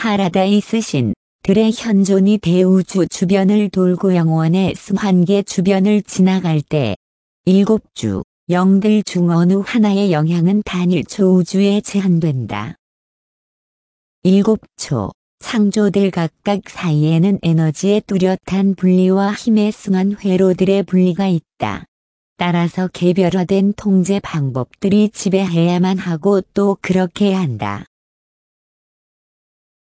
파라다이스 신들의 현존이 대우주 주변을 돌고 영원의 수환계 주변을 지나갈 때 7주 영들 중 어느 하나의 영향은 단일 초우주에 제한된다. 7초 창조들 각각 사이에는 에너지의 뚜렷한 분리와 힘의 승한 회로들의 분리가 있다. 따라서 개별화된 통제 방법들이 지배해야만 하고 또 그렇게 한다.